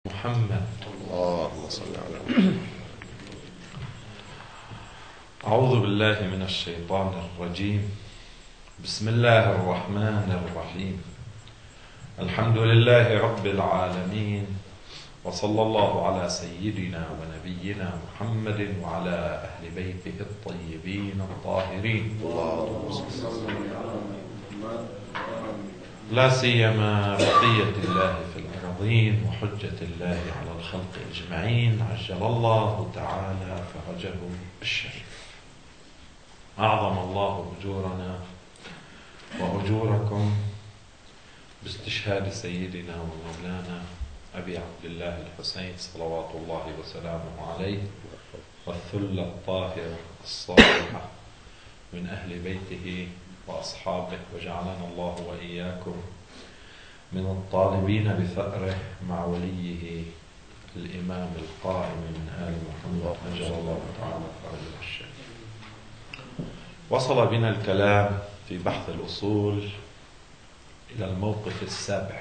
محمد. اللهم صل على محمد. أعوذ بالله من الشيطان الرجيم. بسم الله الرحمن الرحيم. الحمد لله رب العالمين، وصلى الله على سيدنا ونبينا محمد وعلى أهل بيته الطيبين الطاهرين، لا سيما بقية الله في الأرضين وحجة الله على الخلق أجمعين، عجل الله تعالى فرجهم الشريف. أعظم الله أجورنا وأجوركم باستشهاد سيدنا ومولانا أبي عبد الله الحسين صلوات الله وسلامه عليه، والثلة الطاهرة الصالحة من أهل بيته وأصحابه، وجعلنا الله وإياكم من الطالبين بثأره مع وليه الإمام القائم من آل محمد عجل الله تعالى فرجه الشريف. وصل بنا الكلام في بحث الأصول إلى الموقف السابع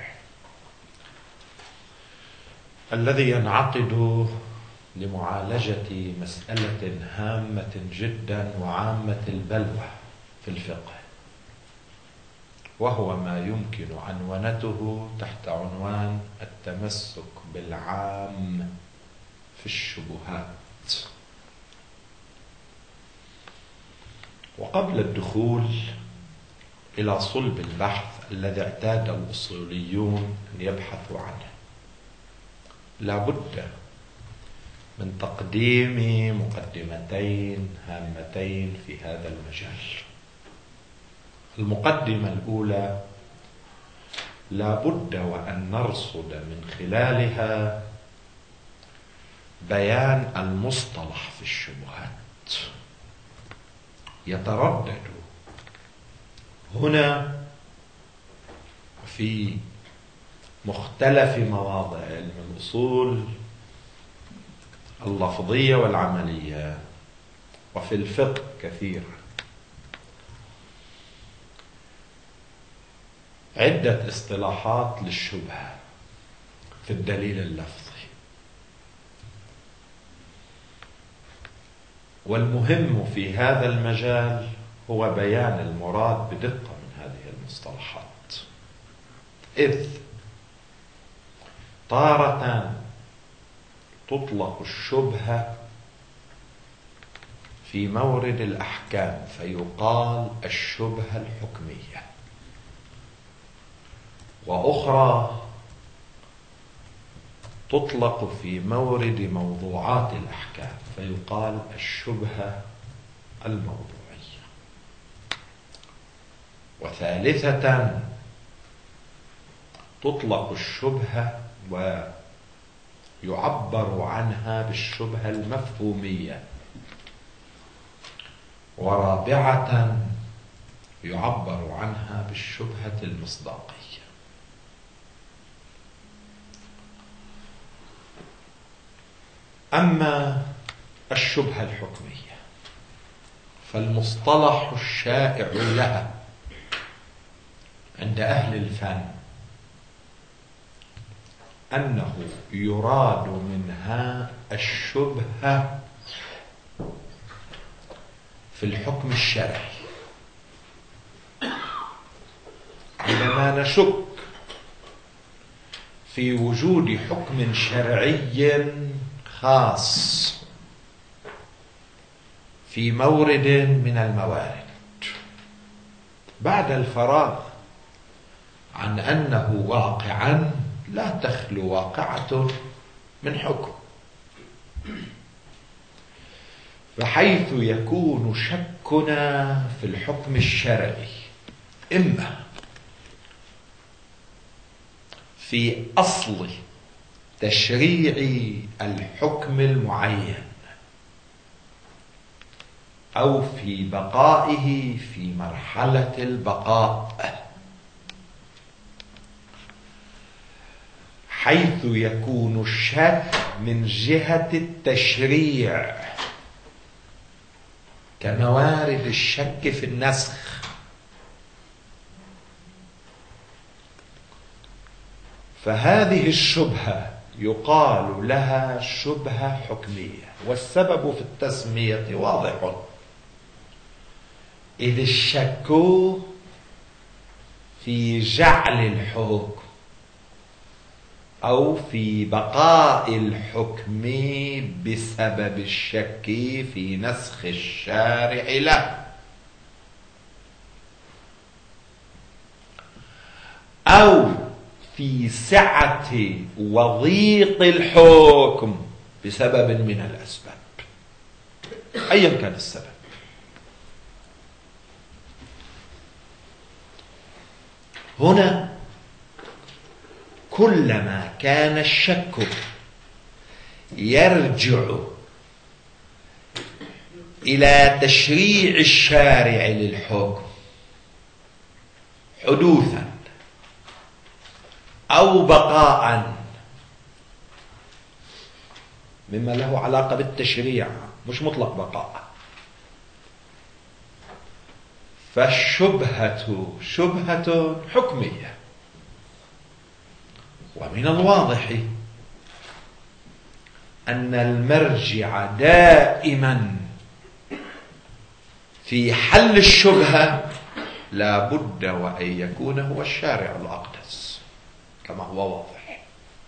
الذي ينعقد لمعالجة مسألة هامة جدا وعامة البلوى في الفقه، وهو ما يمكن عنونته تحت عنوان التمسك بالعام في الشبهات. وقبل الدخول إلى صلب البحث الذي اعتاد الأصوليون أن يبحثوا عنه، لا بد من تقديم مقدمتين هامتين في هذا المجال. المقدمة الأولى لا بد وأن نرصد من خلالها بيان المصطلح في الشبهات. يتردد هنا في مختلف مواضع علم الأصول اللفظية والعملية، وفي الفقه كثيرا، عدة اصطلاحات للشبهة في الدليل اللفظي. والمهم في هذا المجال هو بيان المراد بدقة من هذه المصطلحات، إذ تارة تطلق الشبهة في مورد الأحكام فيقال الشبهة الحكمية، وأخرى تطلق في مورد موضوعات الأحكام فيقال الشبهة الموضوعية، وثالثة تطلق الشبهة ويعبر عنها بالشبهة المفهومية، ورابعة يعبر عنها بالشبهة المصداقية. أما الشبهة الحكمية فالمصطلح الشائع لها عند أهل الفن أنه يراد منها الشبهة في الحكم الشرعي. عندما نشك في وجود حكم شرعي خاص في مورد من الموارد بعد الفراغ عن أنه واقعا لا تخلو واقعة من حكم، فحيث يكون شكنا في الحكم الشرعي إما في أصل تشريع الحكم المعين أو في بقائه في مرحلة البقاء، حيث يكون الشك من جهة التشريع كموارد الشك في النسخ، فهذه الشبهة يقال لها شبهة حكمية، والسبب في التسمية واضح، إذ الشك في جعل الحكم أو في بقاء الحكم بسبب الشك في نسخ الشارع له، أو في سعة وضيق الحكم بسبب من الأسباب، أيا كان السبب. هنا كلما كان الشك يرجع إلى تشريع الشارع للحكم حدوثا أو بقاء مما له علاقة بالتشريع، مش مطلق بقاء، فالشبهة شبهة حكمية. ومن الواضح أن المرجع دائما في حل الشبهة لا بد وأن يكون هو الشارع الأقدس كما هو واضح،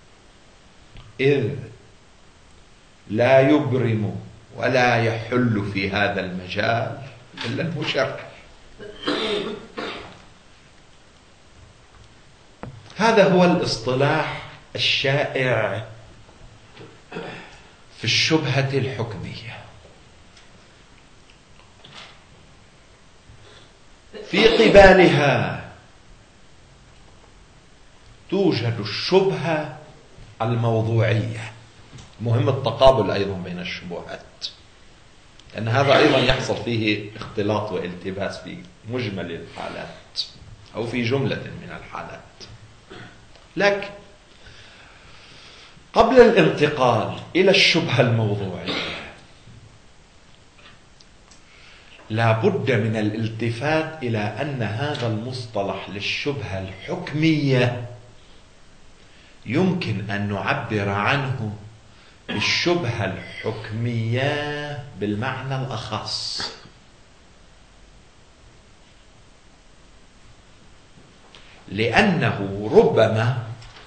إذ لا يبرم ولا يحل في هذا المجال إلا المشرع. هذا هو الاصطلاح الشائع في الشبهة الحكمية. في قبالها توجد الشبهة الموضوعية، مهم التقابل أيضا بين الشبهات، لأن هذا أيضا يحصل فيه اختلاط والتباس في مجمل الحالات أو في جملة من الحالات. لكن قبل الانتقال إلى الشبهة الموضوعية لا بد من الالتفات إلى أن هذا المصطلح للشبهة الحكمية يمكن أن نعبر عنه بالشبهة الحكمية بالمعنى الأخص، لأنه ربما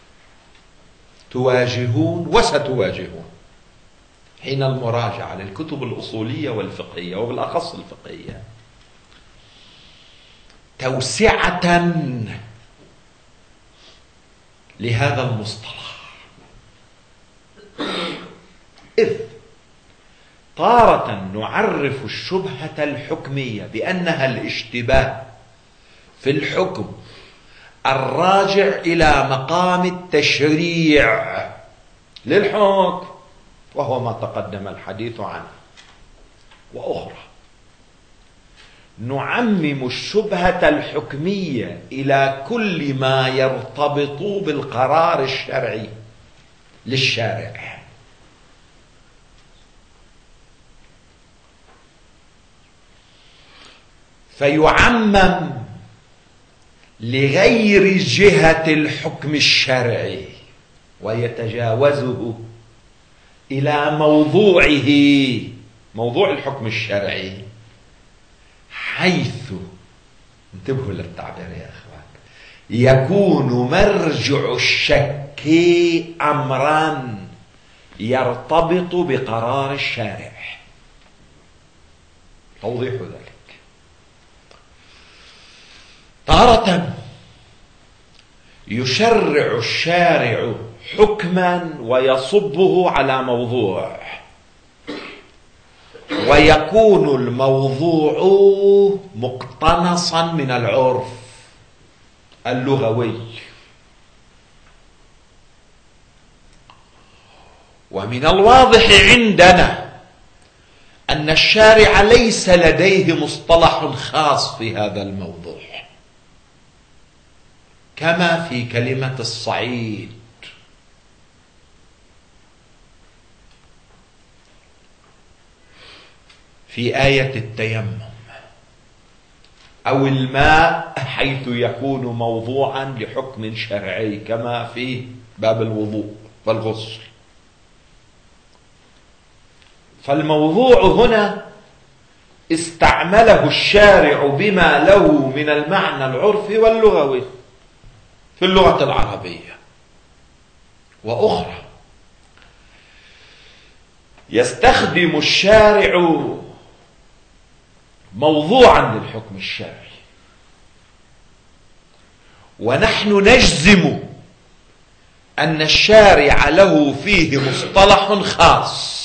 تواجهون وستواجهون حين المراجعة للكتب الأصولية والفقهية وبالأخص الفقهية توسعة لهذا المصطلح، إذ تارة نعرف الشبهة الحكمية بأنها الاشتباه في الحكم الراجع إلى مقام التشريع للحكم، وهو ما تقدم الحديث عنه. وأخرى نعمم الشبهة الحكمية إلى كل ما يرتبط بالقرار الشرعي للشارع، فيعمم لغير جهة الحكم الشرعي ويتجاوزه إلى موضوعه، موضوع الحكم الشرعي، حيث انتبهوا للتعبير يا أخوان يكون مرجع الشك أمرا يرتبط بقرار الشارع. توضيح ذلك: تارة يشرع الشارع حكما ويصبه على موضوع، ويكون الموضوع مقتنصا من العرف اللغوي. ومن الواضح عندنا أن الشارع ليس لديه مصطلح خاص في هذا الموضوع، كما في كلمة الصعيد، في آية التيمم، أو الماء حيث يكون موضوعا لحكم شرعي كما في باب الوضوء. والغسل. فالموضوع هنا استعمله الشارع بما له من المعنى العرفي واللغوي في اللغة العربية. وأخرى يستخدم الشارع موضوعا للحكم الشرعي، ونحن نجزم أن الشارع له فيه مصطلح خاص.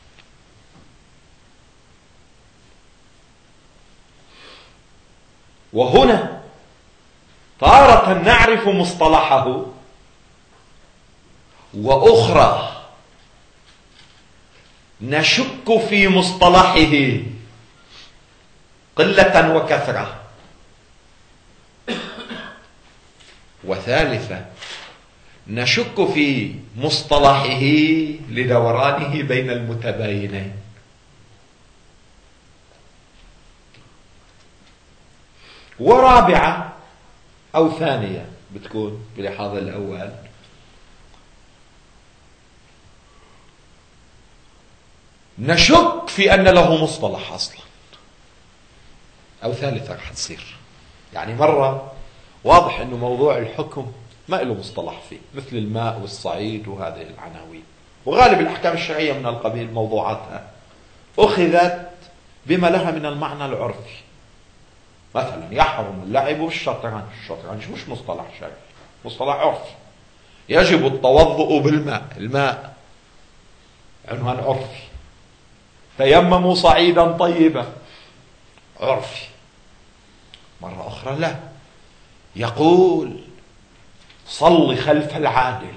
وهنا تارة نعرف مصطلحه، وأخرى نشك في مصطلحه قلة وكثرة، وثالثة نشك في مصطلحه لدورانه بين المتباينين. ورابعة أو ثانية بتكون بلحاظ الأول، نشك في أن له مصطلح أصلا، أو ثالثة رح تصير. يعني مرة واضح أنه موضوع الحكم ما له مصطلح فيه، مثل الماء والصعيد وهذه العناوين، وغالب الأحكام الشرعية من القبيل موضوعاتها أخذت بما لها من المعنى العرفي. مثلا يحرم اللعب بالشطرنج، الشطرنج مش مصطلح شرعي، مصطلح عرفي. يجب التوضؤ بالماء، الماء عنوان عرفي. تيمموا صعيدا طيبا، عرفي. مرة أخرى لا، يقول صل خلف العادل.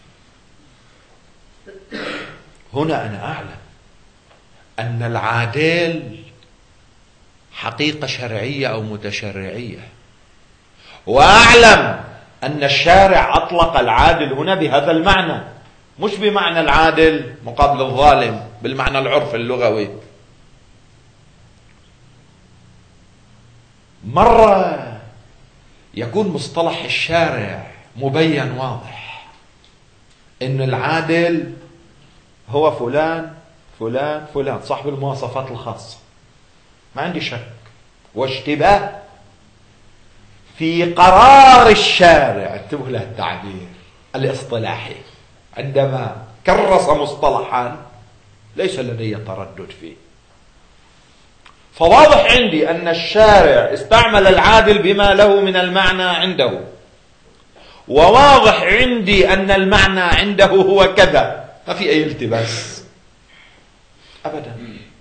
هنا أنا أعلم أن العادل حقيقة شرعية أو متشرعية، وأعلم أن الشارع أطلق العادل هنا بهذا المعنى، مش بمعنى العادل مقابل الظالم بالمعنى العرف اللغوي. مرة يكون مصطلح الشارع مبين واضح، إن العادل هو فلان فلان فلان صاحب المواصفات الخاصة، ما عندي شك واشتباه في قرار الشارع. انتبهوا له التعبير الاصطلاحي، عندما كرس مصطلحا ليس لدي تردد فيه. فواضح عندي أن الشارع استعمل العادل بما له من المعنى عنده، وواضح عندي أن المعنى عنده هو كذا، ما في أي التباس أبدا.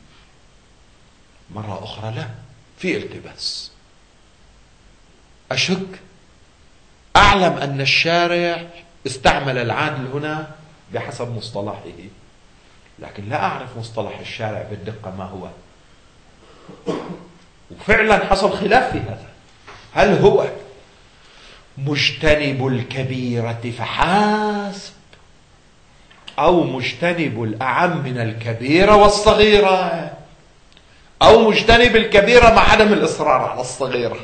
مرة أخرى لا، في التباس. أشك، أعلم أن الشارع استعمل العادل هنا بحسب مصطلحه، لكن لا أعرف مصطلح الشارع بالدقة ما هو. وفعلا حصل خلاف في هذا، هل هو مجتنب الكبيرة فحسب، أو مجتنب الأعم من الكبيرة والصغيرة، أو مجتنب الكبيرة مع عدم الإصرار على الصغيرة.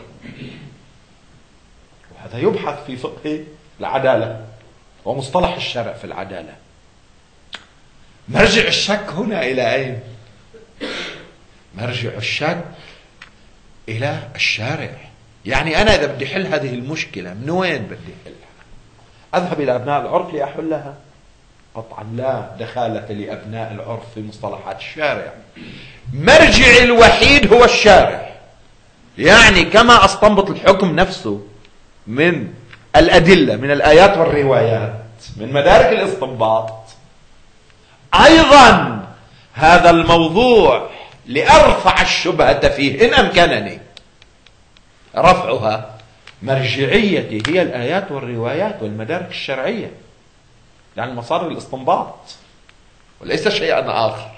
وهذا يبحث في فقه العدالة ومصطلح الشرع في العدالة. مرجع الشك هنا إلى أين؟ مرجع الشك إلى الشارع. يعني أنا إذا بدي حل هذه المشكلة من وين بدي حلها؟ أذهب إلى أبناء العرف لأحلها؟ قطعا لا دخالة لأبناء العرف في مصطلحات الشارع. مرجع الوحيد هو الشارع. يعني كما أستنبط الحكم نفسه من الأدلة، من الآيات والروايات، من مدارك الاستنباط، أيضا هذا الموضوع لأرفع الشبهة فيه إن أمكنني رفعها، مرجعيتي هي الآيات والروايات والمدارك الشرعية، يعني مصادر الاستنباط وليس شيئا آخر.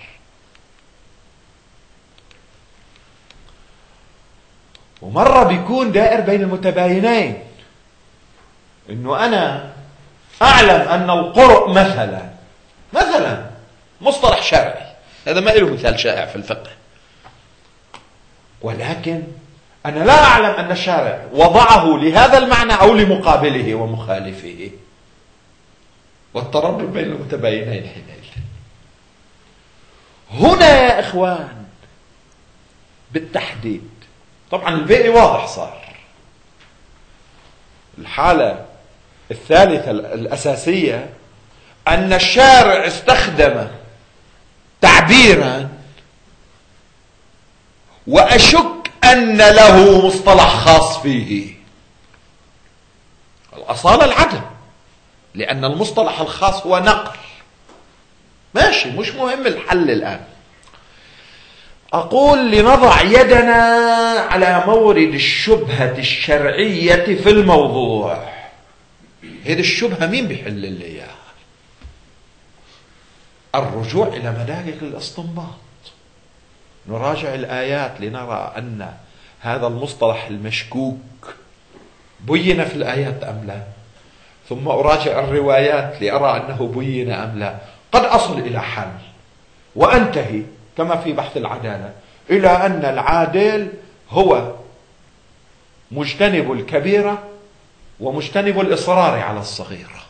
ومرة بيكون دائر بين المتباينين، إنه أنا أعلم أن القرء مثلا مصطلح شرعي، هذا ما له مثال شائع في الفقه، ولكن أنا لا أعلم أن الشارع وضعه لهذا المعنى أو لمقابله ومخالفه. والتردد بين المتباينين حينئذ. هنا يا إخوان بالتحديد، طبعا الباقي واضح صار. الحالة الثالثة الأساسية أن الشارع استخدم تعبيرا وأشك أن له مصطلح خاص فيه. الأصالة العدم، لأن المصطلح الخاص هو نقل. ماشي، مش مهم الحل الآن. أقول لنضع يدنا على مورد الشبهة الشرعية في الموضوع. هذه الشبهة مين بيحل لي إياها؟ الرجوع إلى مدارك الاستنباط. نراجع الآيات لنرى أن هذا المصطلح المشكوك بين في الآيات أم لا، ثم أراجع الروايات لأرى أنه بين أم لا. قد أصل إلى حل وأنتهي كما في بحث العدالة إلى أن العادل هو مجتنب الكبيرة ومجتنب الإصرار على الصغيرة،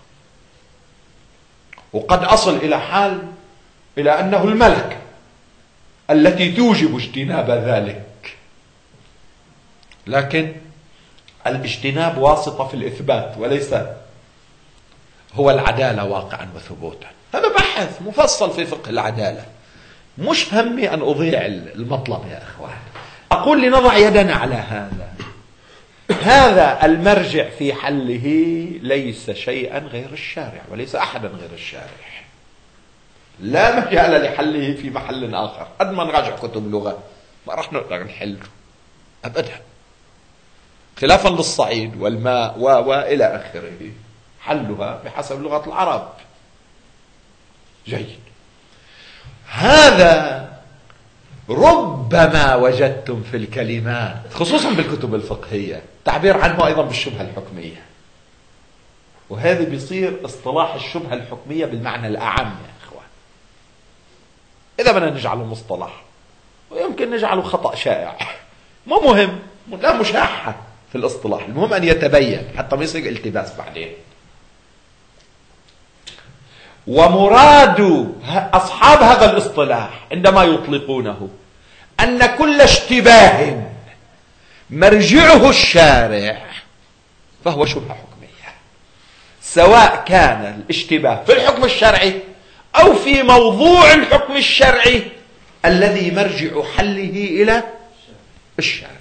وقد أصل إلى حال إلى أنه الملكة التي توجب اجتناب ذلك، لكن الاجتناب واسطة في الإثبات وليس هو العدالة واقعا وثبوتا. هذا بحث مفصل في فقه العدالة، مش همي أن أضيع المطلب يا أخوان. أقول لنضع يدنا على هذا المرجع في حله ليس شيئا غير الشارع وليس أحدا غير الشارع. لا مجال لحله في محل آخر. قد ما نراجع كتب لغة ما راح نقدر نحله أبدا، خلافا للصعيد والماء وإلى آخره، حلها بحسب لغة العرب. جيد. هذا ربما وجدتم في الكلمات خصوصا بالكتب الفقهية تعبير عنه أيضا بالشبهة الحكمية، وهذا بيصير اصطلاح الشبهة الحكمية بالمعنى الأعم يا إخوان. إذا بدنا نجعله مصطلح ويمكن نجعله خطأ شائع، ما مهم، لا مشاحة في الاصطلاح، المهم أن يتبين حتى ما يصير التباس بعدين. ومراد أصحاب هذا الاصطلاح عندما يطلقونه أن كل اشتباه مرجعه الشارع فهو شبهة حكمية، سواء كان الاشتباه في الحكم الشرعي أو في موضوع الحكم الشرعي الذي مرجع حله إلى الشارع،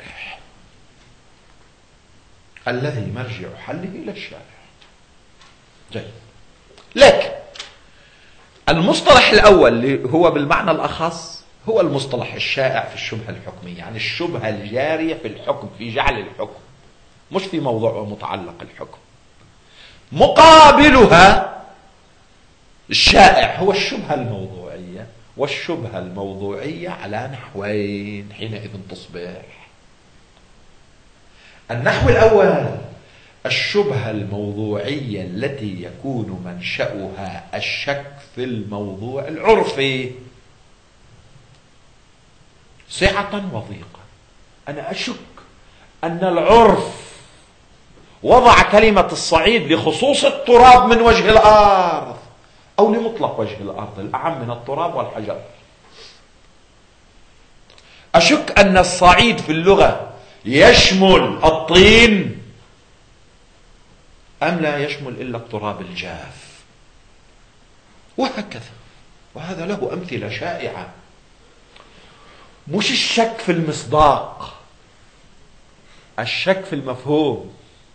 الذي مرجع حله إلى الشارع. جيد. لكن المصطلح الأول اللي هو بالمعنى الأخص هو المصطلح الشائع في الشبهة الحكمية، يعني الشبهة الجارية في الحكم، في جعل الحكم، مش في موضوع ومتعلق الحكم. مقابلها الشائع هو الشبهة الموضوعية، والشبهة الموضوعية على نحوين حينئذ تصبح. النحو الأول الشبهة الموضوعية التي يكون منشأها الشك في الموضوع العرفي سعة وضيقة. أنا أشك أن العرف وضع كلمة الصعيد لخصوص التراب من وجه الأرض أو لمطلق وجه الأرض الأعم من التراب والحجر. أشك أن الصعيد في اللغة يشمل الطين أم لا يشمل إلا التراب الجاف، وهكذا. وهذا له أمثلة شائعة. مش الشك في المصداق، الشك في المفهوم.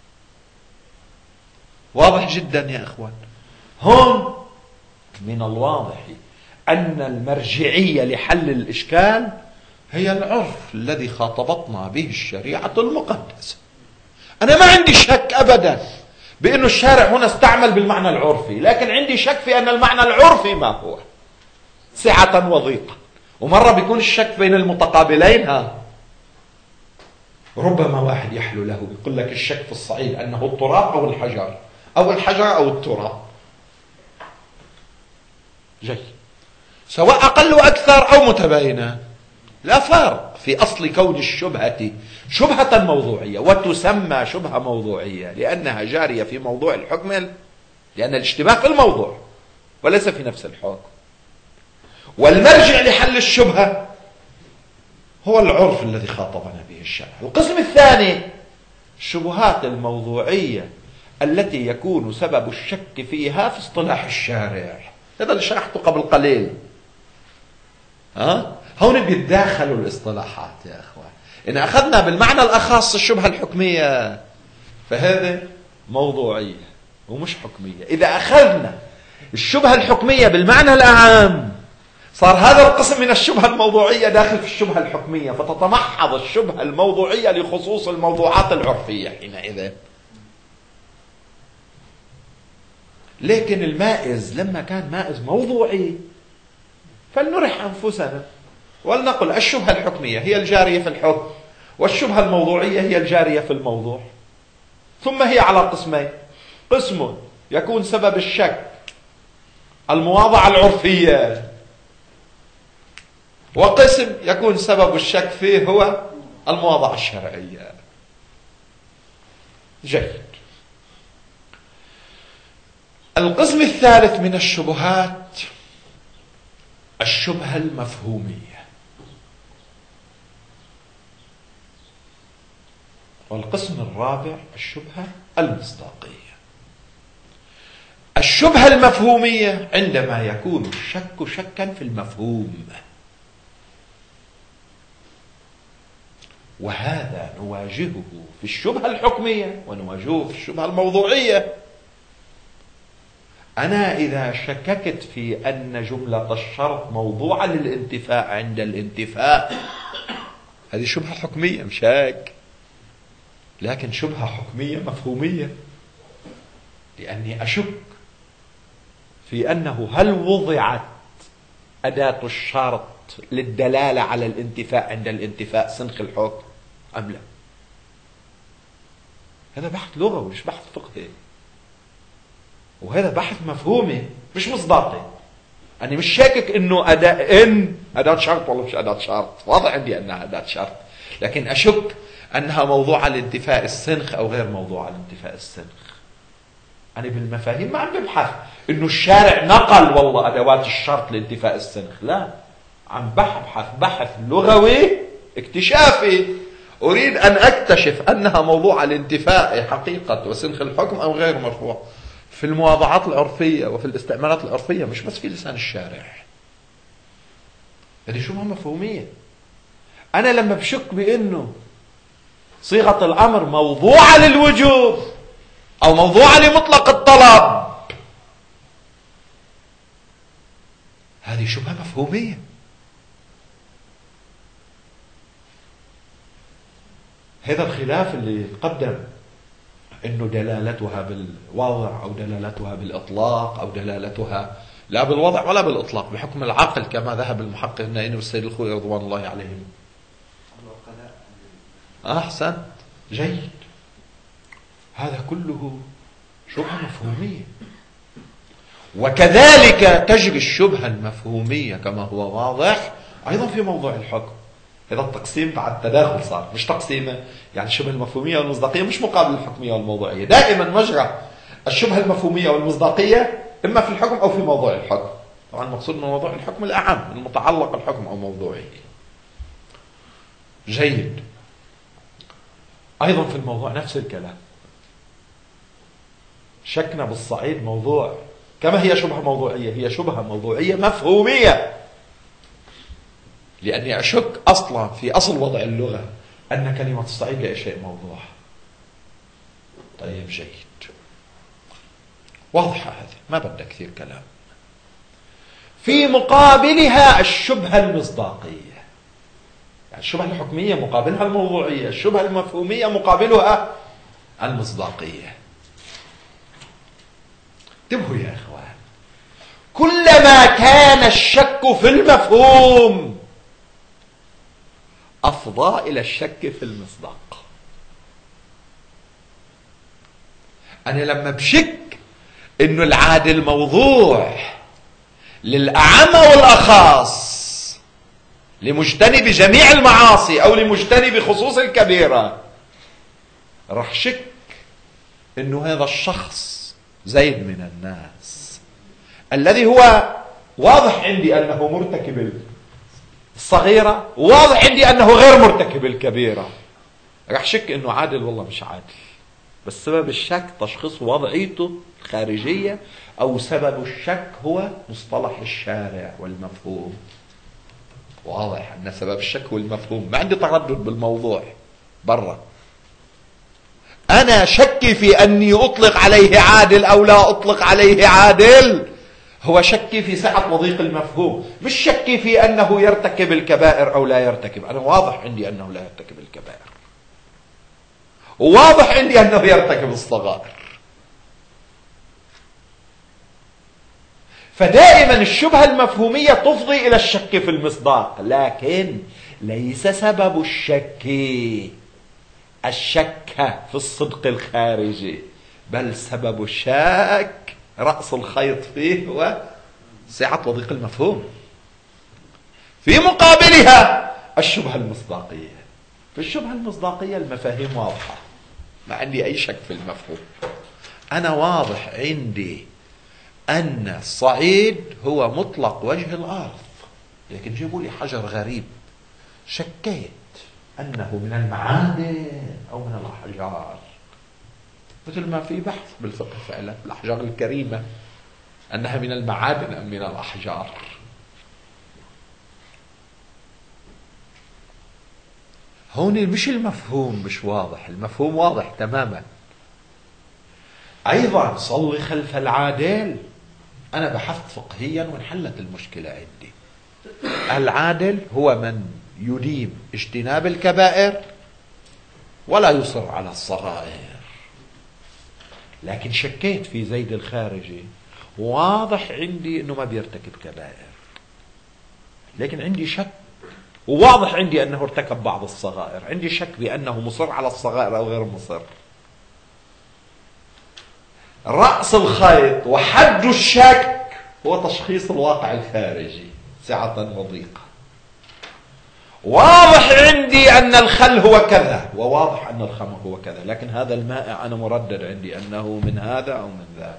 واضح جدا يا أخوان. هون من الواضح أن المرجعية لحل الإشكال هي العرف الذي خاطبتنا به الشريعة المقدسة. أنا ما عندي شك أبدا بأن الشارع هنا استعمل بالمعنى العرفي، لكن عندي شك في أن المعنى العرفي ما هو، سعة وضيقة. ومرة بيكون الشك بين المتقابلين. ربما واحد يحلو له يقول لك الشك في الصعيد أنه التراب أو الحجر، أو الحجر أو التراب. جيد. سواء أقل وأكثر أو متباينة، لا فرق في أصل كون الشبهة شبهة موضوعية، وتسمى شبهة موضوعية لأنها جارية في موضوع الحكم لأن الاشتباه في الموضوع وليس في نفس الحكم. والمرجع لحل الشبهة هو العرف الذي خاطبنا به الشرع. القسم الثاني الشبهات الموضوعية التي يكون سبب الشك فيها في اصطلاح الشارع. هذا اللي شرحته قبل قليل. هون بيتداخلوا الاصطلاحات يا أخوان. إن أخذنا بالمعنى الأخص الشبهة الحكمية فهذا موضوعية ومش حكمية. إذا أخذنا الشبهة الحكمية بالمعنى الأعام صار هذا القسم من الشبهة الموضوعية داخل في الشبهة الحكمية، فتتمحض الشبهة الموضوعية لخصوص الموضوعات العرفية حينئذ. لكن المائز لما كان مائز موضوعي فلنرح أنفسنا ولنقل الشبهة الحكمية هي الجارية في الحكم والشبهة الموضوعية هي الجارية في الموضوع. ثم هي على قسمين: قسم يكون سبب الشك المواضعة العرفية، وقسم يكون سبب الشك فيه هو المواضعة الشرعية. جيد. القسم الثالث من الشبهات الشبهة المفهومية. والقسم الرابع الشبهة المصداقية. الشبهة المفهومية عندما يكون الشك شكا في المفهوم، وهذا نواجهه في الشبهة الحكمية ونواجهه في الشبهة الموضوعية. أنا إذا شككت في أن جملة الشرط موضوعة للانتفاء عند الانتفاء، هذه شبهة حكمية مش هيك؟ لكن شبهة حكمية مفهومية، لأني أشك في أنه هل وضعت أداة الشرط للدلالة على الانتفاء عند الانتفاء سنخ الحكم أم لا. هذا بحث لغوي مش بحث فقهي، وهذا بحث مفهومي مش مصداقي. أنا مش شاكك إنه أداة شرط ولا مش أداة شرط، واضح عندي أنها أداة شرط، لكن أشك أنها موضوعة لانتفاء السنخ أو غير موضوعة لانتفاء السنخ. أنا بالمفاهيم ما عم ببحث إنه الشارع نقل والله أدوات الشرط لانتفاء السنخ، لا، عم ببحث بحث لغوي اكتشافي. أريد أن أكتشف أنها موضوعة لانتفاء حقيقة وسنخ الحكم أو غير مرفوع في المواضعات العرفية وفي الاستعمالات العرفية، مش بس في لسان الشارع. هذه شبهة مفهومية. أنا لما بشك بأنه صيغة الأمر موضوعة للوجوب أو موضوعة لمطلق الطلب، هذه شبهة مفهومية. هذا الخلاف اللي قدم إنه دلالتها بالوضع أو دلالتها بالإطلاق أو دلالتها لا بالوضع ولا بالإطلاق بحكم العقل كما ذهب المحقق النائين والسيد الخوئي رضوان الله عليهم. أحسن، جيد. هذا كله شبهة مفهومية. وكذلك تجري الشبهة المفهومية كما هو واضح أيضا في موضوع الحكم. هذا التقسيم بعد تداخل صار، مش تقسيمه يعني الشبهة المفهومية والمصداقية مش مقابل الحكمية والموضوعية. دائما مجرى الشبهة المفهومية والمصداقية إما في الحكم أو في موضوع الحكم. طبعا المقصود من موضوع الحكم الأعم المتعلق الحكم أو موضوعه. جيد. أيضا في الموضوع نفس الكلام، شكنا بالصعيد موضوع كما هي شبهة موضوعية، هي شبهة موضوعية مفهومية، لأني أشك أصلا في أصل وضع اللغة أن كلمة الصعيد لا شيء موضوع. طيب جيد، واضحة هذه، ما بدأ كثير كلام. في مقابلها الشبهة المصداقية، يعني الشبهة الحكمية مقابلها الموضوعية، الشبهة المفهومية مقابلها المصداقية. انتبهوا يا إخوان، كلما كان الشك في المفهوم أفضى إلى الشك في المصداق. أنا لما بشك إنه العادل موضوع للأعم والأخاص، لمجتنب جميع المعاصي أو لمجتنب خصوص الكبيرة، رح شك إنه هذا الشخص زيد من الناس الذي هو واضح عندي أنه مرتكب الصغيرة، واضح عندي أنه غير مرتكب الكبيرة، رح شك أنه عادل والله مش عادل، بس سبب الشك تشخيص وضعيته الخارجية، أو سبب الشك هو مصطلح الشارع والمفهوم. واضح أن سبب الشك هو المفهوم، ما عندي تردد بالموضوع برا. أنا شكي في أني أطلق عليه عادل أو لا أطلق عليه عادل هو شكي في سعة وضيق المفهوم، مش شكي في أنه يرتكب الكبائر أو لا يرتكب. أنا واضح عندي أنه لا يرتكب الكبائر، وواضح عندي أنه يرتكب الصغائر. فدائما الشبهة المفهومية تفضي إلى الشك في المصداق، لكن ليس سبب الشك في الصدق الخارجي، بل سبب الشك رأس الخيط فيه هو سعة وضيق المفهوم. في مقابلها الشبهة المصداقية. في الشبهة المصداقية المفاهيم واضحة، ما عندي أي شك في المفهوم. أنا واضح عندي أن الصعيد هو مطلق وجه الأرض، لكن جيبوا لي حجر غريب شكيت أنه من المعادن أو من الأحجار، مثل ما في بحث بالفقه فعلا الأحجار الكريمة أنها من المعادن أم من الأحجار. هون مش المفهوم مش واضح، المفهوم واضح تماما. أيضا صلي خلف العادل، أنا بحثت فقهيا وانحلت المشكلة عندي. العادل هو من يديم اجتناب الكبائر ولا يصر على الصغائر، لكن شكيت في زيد الخارجي، واضح عندي أنه ما بيرتكب كبائر، لكن عندي شك، وواضح عندي أنه ارتكب بعض الصغائر، عندي شك بأنه مصر على الصغائر أو غير مصر. رأس الخيط وحد الشك هو تشخيص الواقع الخارجي سعة وضيقة. واضح عندي أن الخل هو كذا، وواضح أن الخمر هو كذا، لكن هذا المائع أنا مردد عندي أنه من هذا أو من ذاك.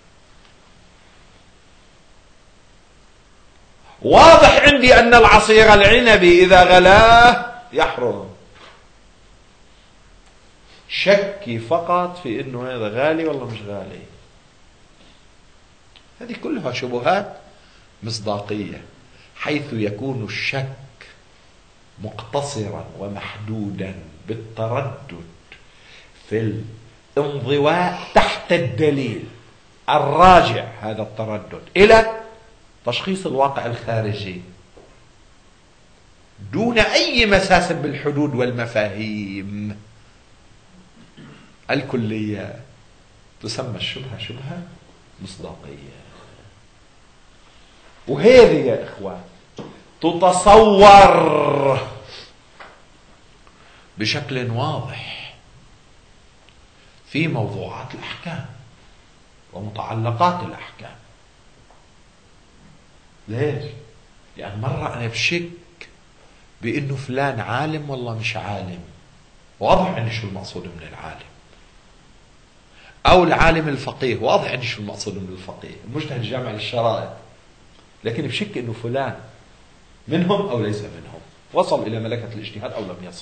واضح عندي أن العصير العنبي إذا غلاه يحرم، شكي فقط في أنه هذا غالي والله مش غالي. هذه كلها شبهات مصداقية، حيث يكون الشك مقتصرا ومحدودا بالتردد في الانضواء تحت الدليل الراجع، هذا التردد إلى تشخيص الواقع الخارجي دون أي مساس بالحدود والمفاهيم الكلية، تسمى الشبهة شبهة مصداقية. وهذه يا إخوان تتصور بشكل واضح في موضوعات الأحكام ومتعلقات الأحكام. ليش؟ لأن مرة أنا بشك بأنه فلان عالم والله مش عالم، واضح عندي شو المقصود من العالم، أو العالم الفقيه واضح عندي شو المقصود من الفقيه، المجتهد الجامع للشرائع، لكن بشك أنه فلان منهم أو ليس منهم، وصل إلى ملكة الاجتهاد أو لم يصل.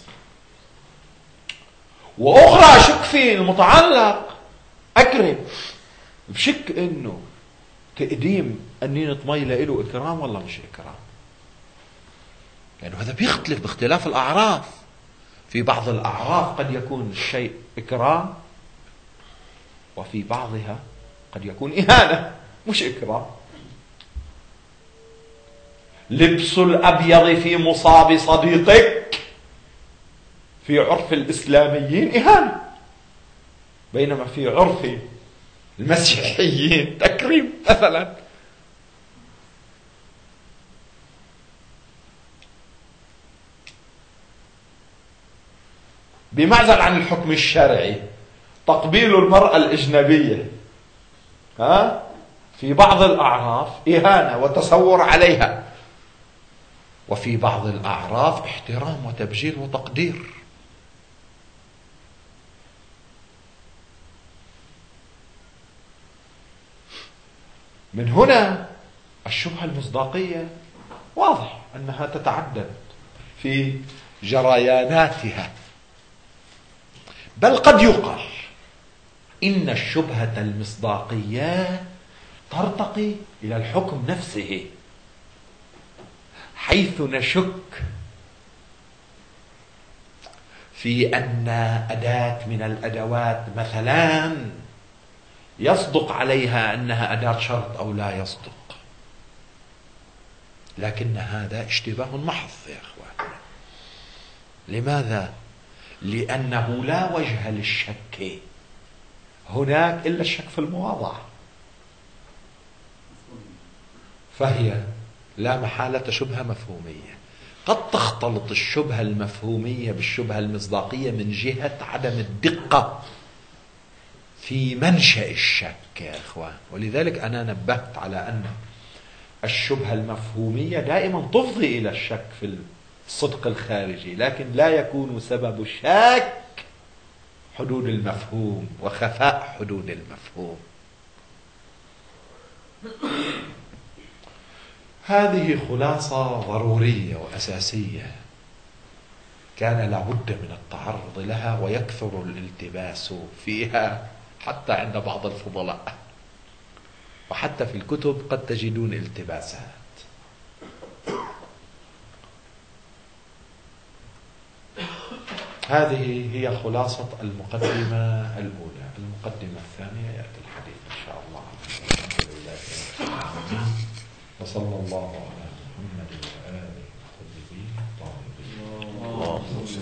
وأخرى أشك في المتعلق أكرم، بشك أنه تقديم أنينة مي له إكرام والله مش إكرام، لأنه يعني هذا بيختلف باختلاف الأعراف. في بعض الأعراف قد يكون الشيء إكرام، وفي بعضها قد يكون إهانة مش إكرام. لبس الأبيض في مصاب صديقك في عرف الإسلاميين إهانة، بينما في عرف المسيحيين تكريم مثلا. بمعزل عن الحكم الشرعي، تقبيل المرأة الأجنبية في بعض الأعراف إهانة وتصور عليها، وفي بعض الأعراف احترام وتبجيل وتقدير. من هنا الشبهة المصداقية واضح أنها تتعدد في جرياناتها، بل قد يقال إن الشبهة المصداقية ترتقي إلى الحكم نفسه، حيث نشك في أن أداة من الأدوات مثلا يصدق عليها أنها أداة شرط أو لا يصدق، لكن هذا اشتباه محض يا أخوان. لماذا؟ لأنه لا وجه للشك هناك إلا الشك في المواضعة، فهي لا محالة شبهة مفهومية. قد تختلط الشبهة المفهومية بالشبهة المصداقية من جهة عدم الدقة في منشأ الشك يا إخوان. ولذلك أنا نبهت على أن الشبهة المفهومية دائما تفضي إلى الشك في الصدق الخارجي، لكن لا يكون سبب الشك حدود المفهوم وخفاء حدود المفهوم. هذه خلاصة ضرورية وأساسية كان لابد من التعرض لها، ويكثر الالتباس فيها حتى عند بعض الفضلاء، وحتى في الكتب قد تجدون التباسات. هذه هي خلاصة المقدمة الأولى. المقدمة الثانية يأتي الحديث إن شاء الله. الحمد لله رب العالمين، وصلى الله على محمد وآله الطيبين الطاهرين.